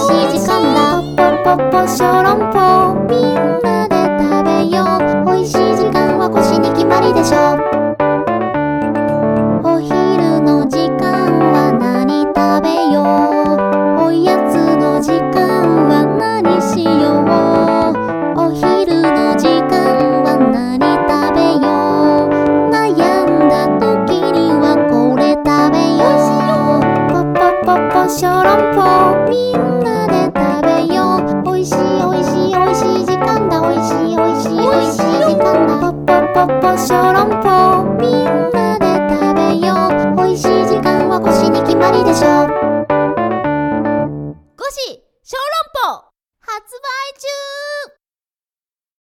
しい時間だ。ポッポッポ小籠包、みんなで食べよう。おいしい時間は腰に決まりでしょ。お昼の時間は何食べよう。おやつの時間は何しよう。お昼の時間は何食べよう。悩んだ時にはこれ食べよう。ポッポッポッポ小籠包、みんなで食べよう。おいしいおいしいおいしい時間だ。おいしいおいしいおいしい時間だ。ポッポッポッポ小籠包、みんなで食べよう。おいしい時間は腰に決まりでしょ。 5時小籠包発売中。